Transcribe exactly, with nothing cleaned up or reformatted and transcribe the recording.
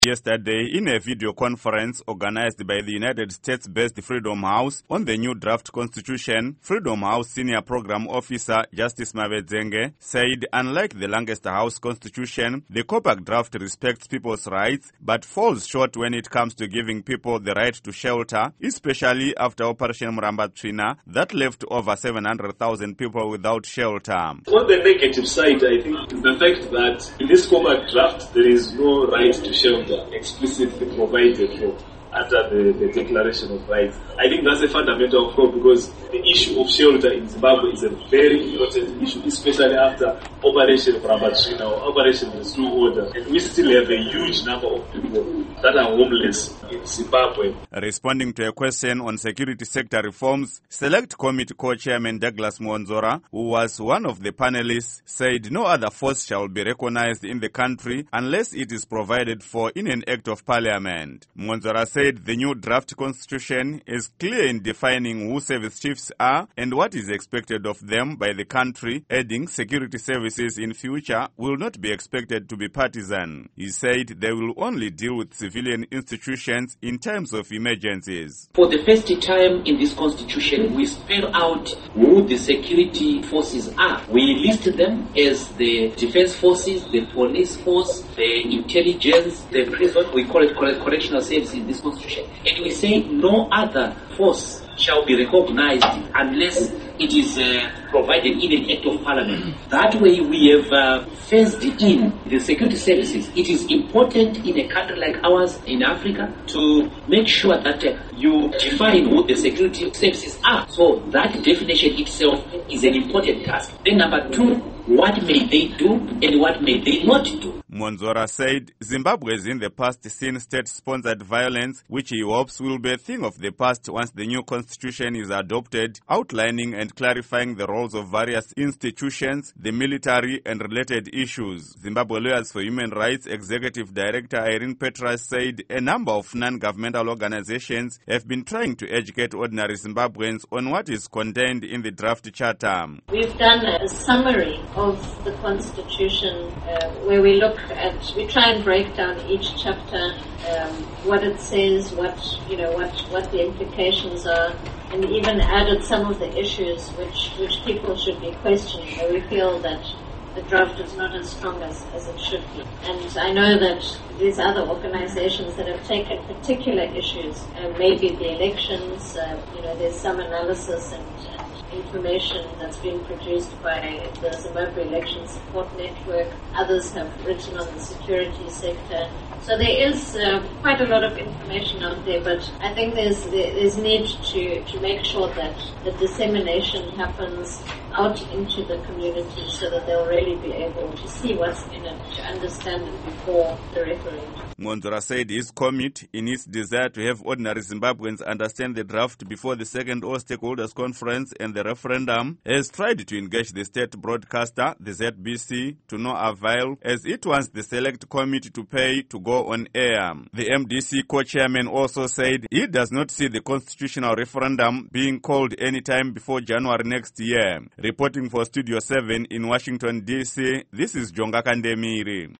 Yesterday, in a video conference organized by the United States-based Freedom House on the new draft constitution, Freedom House Senior Program Officer Justice Mabedzenge said unlike the Lancaster House constitution, the COPAC draft respects people's rights but falls short when it comes to giving people the right to shelter, especially after Operation Murambatsvina that left over seven hundred thousand people without shelter. On the negative side, I think, is the fact that in this COPAC draft there is no right to shelter explicitly provided for under the, the Declaration of Rights. I think that's a fundamental flaw because the issue of shelter in Zimbabwe is a very important issue, especially after Operation Murambatsvina or Operation Restore Order. And we still have a huge number of people that are homeless in Zimbabwe. Responding to a question on security sector reforms, Select Committee co-chairman Douglas Mwonzora, who was one of the panelists, said no other force shall be recognized in the country unless it is provided for in an act of parliament. Mwonzora said the new draft constitution is clear in defining who service chiefs are and what is expected of them by the country, adding security services in future will not be expected to be partisan. He said they will only deal with civilian institutions in times of emergencies. For the first time in this constitution, we spell out who the security forces are. We list them as the defense forces, the police force, the intelligence, the prison, we call it correctional services in this constitution. And we say no other force shall be recognized unless it is uh, provided in an act of parliament. That way we have uh, phased in the security services. It is important in a country like ours in Africa to make sure that uh, you define who the security services are. So that definition itself is an important task. Then number two, what may they do and what may they not do? Mwonzora said Zimbabwe has in the past seen state-sponsored violence, which he hopes will be a thing of the past once the new constitution is adopted, outlining and clarifying the roles of various institutions, the military and related issues. Zimbabwe Lawyers for Human Rights Executive Director Irene Petras said a number of non-governmental organizations have been trying to educate ordinary Zimbabweans on what is contained in the draft charter. We've done a summary of the constitution uh, where we look at, we try and break down each chapter, um, what it says, what, you know, what, what the implications are, and even added some of the issues which, which people should be questioning, where we feel that the draft is not as strong as, as it should be. And I know that these other organizations that have taken particular issues, uh, maybe the elections, uh, you know, there's some analysis and, and information that's been produced by the Zimbabwe Election Support Network. Others have written on the security sector. So there is uh, quite a lot of information out there, but I think there's there's need to, to make sure that the dissemination happens out into the community so that they'll really be able to see what's in it, to understand it before the referendum. Mwonzora said his commit, in its desire to have ordinary Zimbabweans understand the draft before the second All Stakeholders Conference and the referendum, has tried to engage the state broadcaster, the Z B C, to no avail, as it wants the Select Committee to pay to go on air. The M D C co-chairman also said he does not see the constitutional referendum being called anytime before January next year. Reporting for Studio seven in Washington, D C, this is Jonga Kandemiri.